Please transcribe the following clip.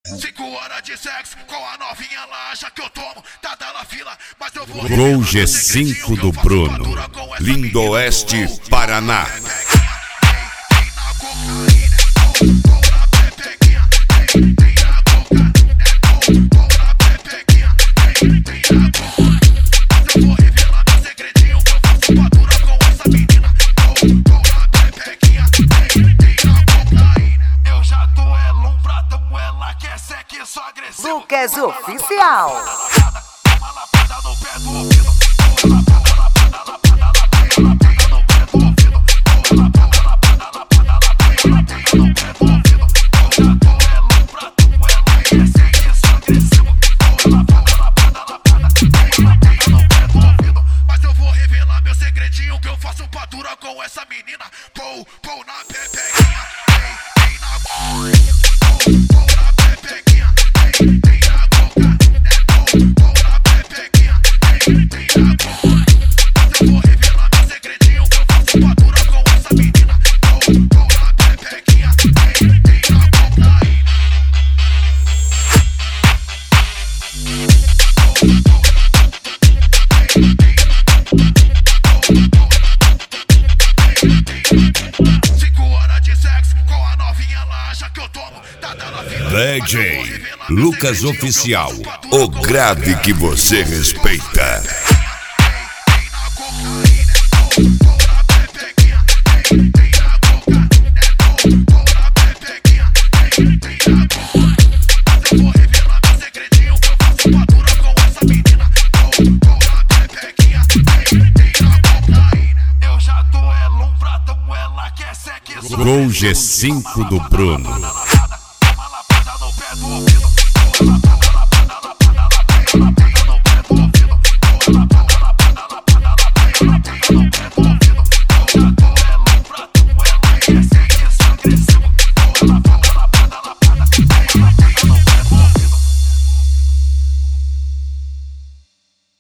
5 horas de sexo com a novinha lá, já que eu tomo, tá dando fila, mas eu vou. Gol G5 do Bruno, Lindoeste, Paraná. Lucas Oficial. Mas eu vou revelar meu segredinho que eu faço padura com essa menina. Pou na pepequinha, ei na pou na pepequinha, ei na boca, pou na pepequinha, ei na boca. Mas eu vou revelar meu segredinho que eu faço padura com essa menina. Pou na pepequinha, ei na boca. DJ Lucas Oficial, o grave que você respeita. Gol G5 do Bruno. Toma lapada no pé do ouvido.